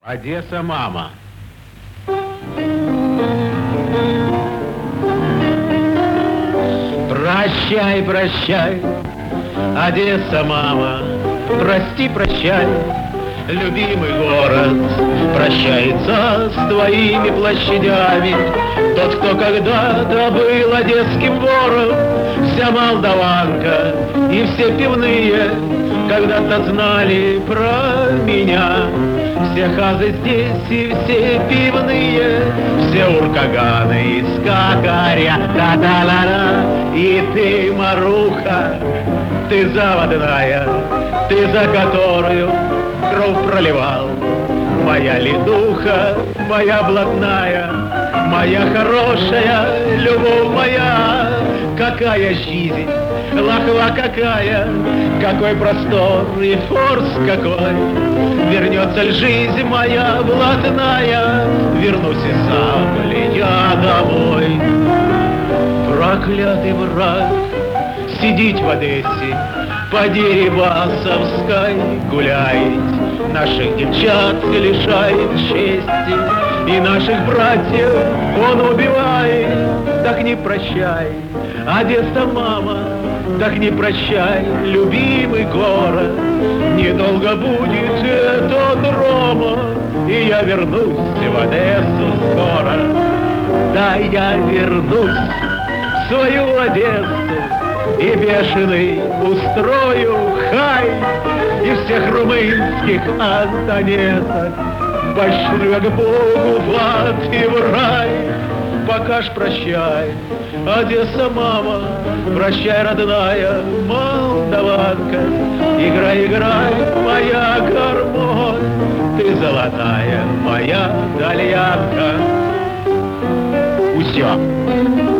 Одесса, мама. Прощай, прощай, Одесса, мама, прости, прощай, любимый город прощается с твоими площадями. Тот, кто когда-то был одесским вором, вся молдаванка и все пивные когда-то знали про меня. Все хазы здесь и все пивные, все уркаганы и скакаря, та-да-ла-ла. И ты, Маруха, ты заводная, ты за которую кровь проливал. Моя ледуха, моя блатная, моя хорошая любовь моя. Какая жизнь, лахва какая, какой простор и форс какой. Вернется ли жизнь моя блатная, вернусь и сам ли я домой. Проклятый враг, сидеть в Одессе, по Дерибасовской гуляет, наших девчат лишает чести, и наших братьев он убивает. Так не прощай, Одесса, мама, так не прощай, любимый город. Недолго будет этот Рома, и я вернусь в Одессу скоро. Да, я вернусь в свою Одессу и бешеный устрою хай, и всех румынских антонеток пошлю к Богу в ад и в рай. Пока ж прощай, Одесса, мама, прощай, родная молдаванка. Играй, играй, моя гармонь, ты золотая моя дальянка. Усё.